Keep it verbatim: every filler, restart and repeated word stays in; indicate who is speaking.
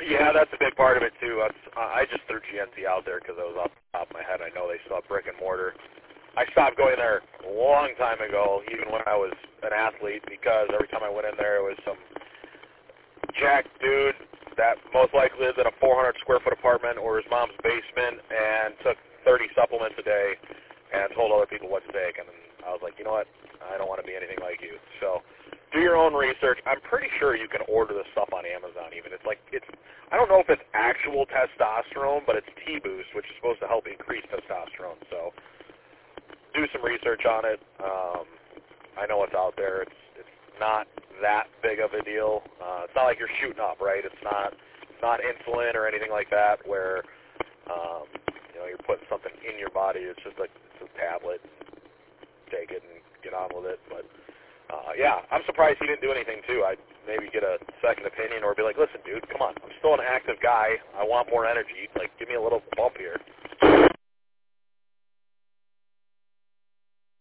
Speaker 1: Yeah, that's a big part of it too. That's, uh, I just threw G N C out there because I was off the top of my head. I know they still have brick and mortar. I stopped going there a long time ago, even when I was an athlete, because every time I went in there, it was some jacked dude that most likely lived in a four hundred square foot apartment or his mom's basement and took thirty supplements a day and told other people what to take. And I was like, you know what? I don't want to be anything like you. So do your own research. I'm pretty sure you can order this stuff on Amazon even. It's like, it's, I don't know if it's actual testosterone, but it's T-Boost, which is supposed to help increase testosterone. So do some research on it. Um, I know what's out there. It's it's not that big of a deal. Uh, it's not like you're shooting up, right? It's not it's not insulin or anything like that where um, you know you're putting something in your body. It's just like it's a tablet. Take it and get on with it. But uh, yeah, I'm surprised he didn't do anything too. I'd maybe get a second opinion or be like, listen, dude, come on. I'm still an active guy. I want more energy. Like, give me a little bump here.